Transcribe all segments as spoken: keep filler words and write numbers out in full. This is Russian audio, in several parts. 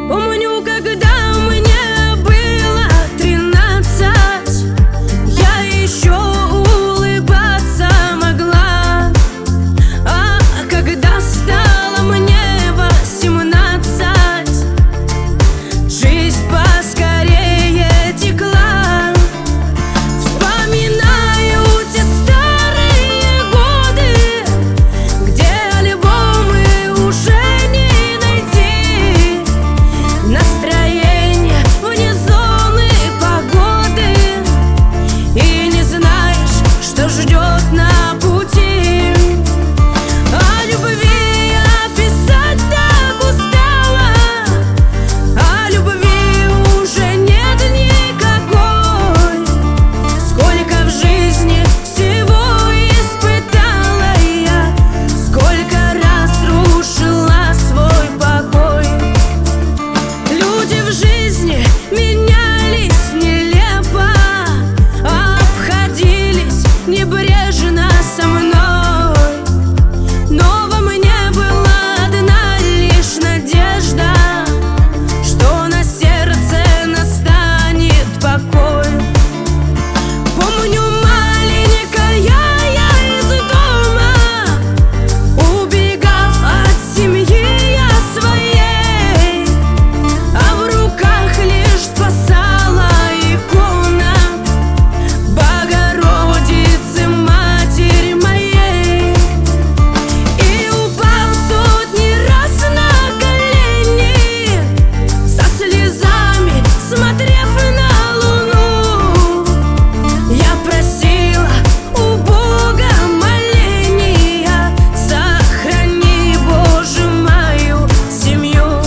Помню, когда мне было тринадцать, я еще улыбаться могла. А когда стало мне восемнадцать, жизнь поскорее текла. Вспоминаю те старые годы, где альбомы уже не найти. Настроение вне зоны погоды, и не знаешь, что ждет на пути. О любви я писать так устала, о любви уже нет никакой. Сколько в жизни всего испытала я, сколько раз рушила свой покой. Люди в жизни менялись нелепо, обходились небрежно со мной. Но во мне была одна лишь надежда, что на сердце настанет покой. Помню, маленькая я из дома, убегав от семьи я своей, а в руках лишь спасала икона Богородицы, Матери моей. И упав сотни раз на колени, со слезами смотрев на луну, я просила у Бога моления: сохрани, Боже, мою семью.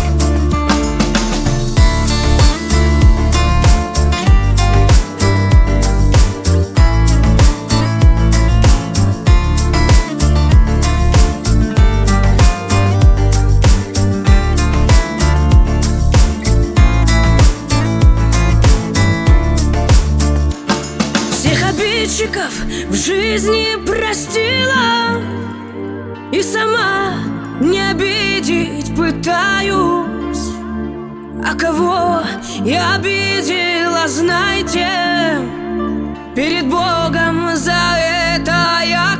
Всех обидчиков в жизни простила, и сама не обидеть пытаюсь. А кого я обидела, знайте, перед Богом за это я